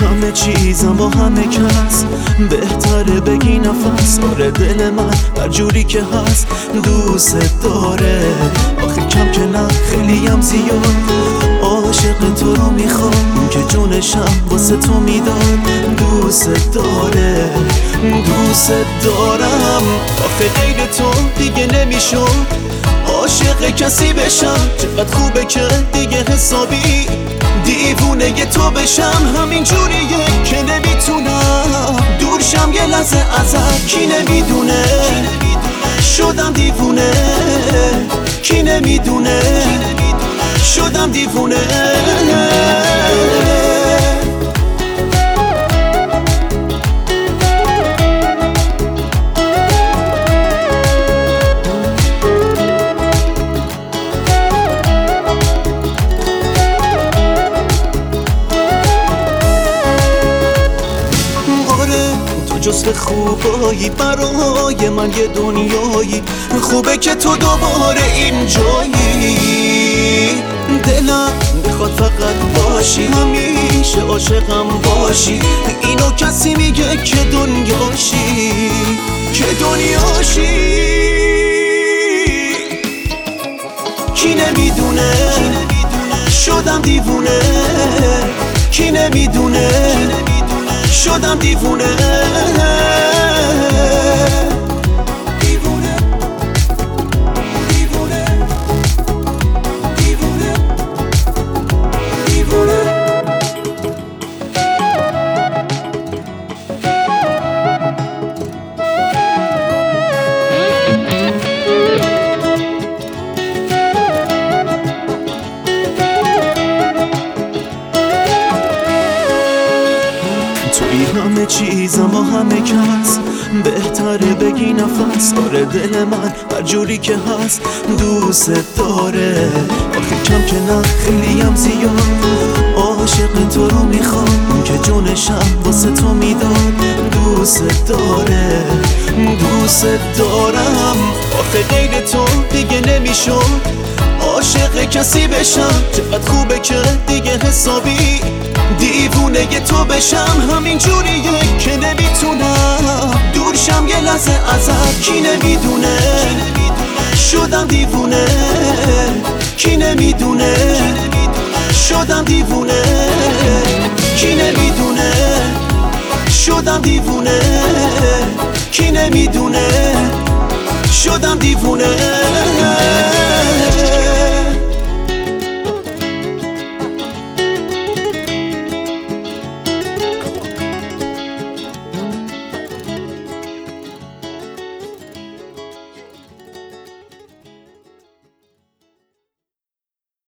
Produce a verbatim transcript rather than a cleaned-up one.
همه چیزم با همه کس بهتره بگی نفس. آره دل من هر جوری که هست دوست داره. آخه کم که نه خیلی هم زیاد عاشق تو رو میخوام که جونشم واسه تو میداد. دوست داره دوست دارم. آخه غیر تو دیگه نمیشد عاشق کسی بشم. چقدر خوبه که دیگه حسابی دیوونه ی تو بشم. همین جوریه که نمیتونم دورشم یه لحظه ازت. کی نمیدونه شدم دیوونه، کی نمیدونه شدم دیوونه. جزو خوبایی برای من یه دنیایی. خوبه که تو دوباره اینجایی. دلم میخواد فقط باشی، همیشه عاشقم باشی. اینو کسی میگه که دنیاشی، که دنیاشی. کی نمیدونه شدم دیوونه، کی نمیدونه شدم دیوونه. دیوونه دیوونه دیوونه دیوونه. توی همه چیزم و همه کس بهتره بگی نفس. آره دل من هر جوری که هست دوست داره. آخه کم که نه خیلی هم زیاد عاشق تو رو میخوام که جونشم واسه تو میداد. دوست داره دوست دارم. آخه غیر تو دیگه نمیشد عاشق کسی بشم. چقدر خوبه که دیگه حسابی دیوونه ی تو بشم. همین جوریه که نمیتونم دورشم یه لحظه ازت. کی نمیدونه شدم دیوونه، کی نمیدونه شدم دیوونه، کی نمیدونه شدم دیوونه، کی نمیدونه شدم دیوونه.